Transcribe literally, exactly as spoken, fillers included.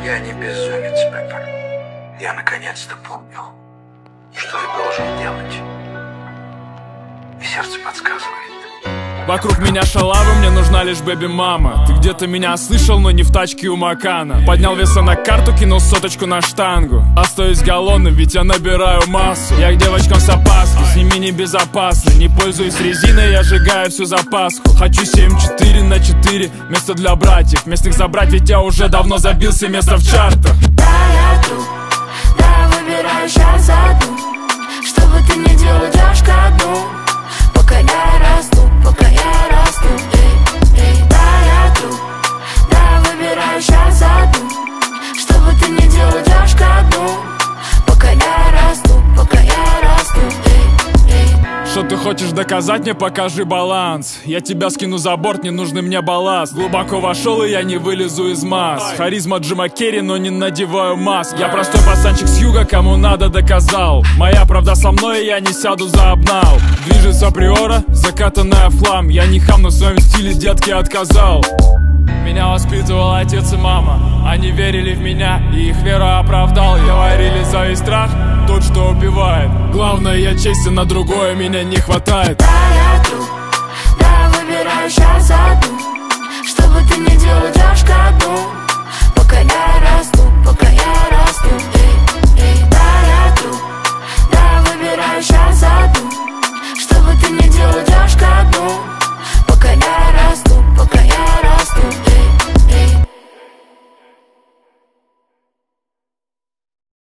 Я не безумец, Пеппер. Я наконец-то понял, что я должен делать. И сердце подсказывает. Вокруг меня шалавы, мне нужна лишь бэби-мама. Ты где-то меня слышал, но не в тачке у Макана. Поднял веса на карту, кинул соточку на штангу. Остаюсь голодным, ведь я набираю массу. Я к девочкам с опаской, с ними небезопасно. Не пользуюсь резиной, я сжигаю всю запаску. Хочу семь четыре на четыре, место для братьев. Местных забрать, ведь я уже давно забился место в чартах. Да, я тут, да, выбираю сейчас одну. Что бы ты ни делал, идешь ко дну. Пока я расту, пока я расту, эй, эй. Да, я тут, да, выбираю сейчас одну. Что бы ты ни делал, идешь ко дну. Пока я расту, пока я расту, эй, эй. Что ты хочешь доказать, мне покажи баланс. Я тебя скину за борт, не нужный мне балласт. Глубоко вошел, и я не вылезу из масс. Харизма Джима Керри, но не надеваю маск. Я простой пацанчик с юга, кому надо доказал. Моя правда со мной, и я не сяду за обнал. Движется приора, закатанная в хлам. Я не хам, но в своем стиле детки отказал. Меня воспитывал отец и мама. Они верили в меня, и их веру оправдал. Говорили, зависть страх, тот, что убивает. Главное, я честен, на другое меня не хватает. Да, я тут, да, выбираю сейчас одну. Что бы ты ни делал, идешь ко дну. Пока я расту, пока я